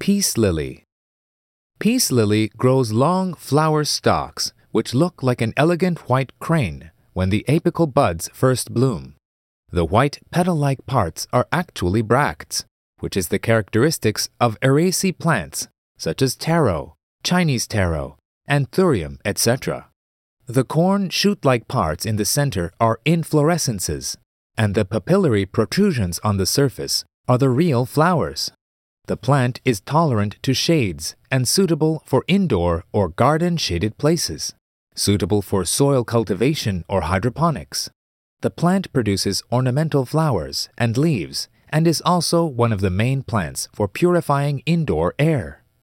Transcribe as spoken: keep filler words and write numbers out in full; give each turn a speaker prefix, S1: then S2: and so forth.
S1: Peace lily. Peace lily grows long flower stalks which look like an elegant white crane when the apical buds first bloom. The white petal-like parts are actually bracts, which is the characteristics of Araceae plants such as taro, Chinese taro, anthurium, et cetera. The corn shoot-like parts in the center are inflorescences, and the papillary protrusions on the surface are the real flowers. The plant is tolerant to shades and suitable for indoor or garden-shaded places, suitable for soil cultivation or hydroponics. The plant produces ornamental flowers and leaves and is also one of the main plants for purifying indoor air.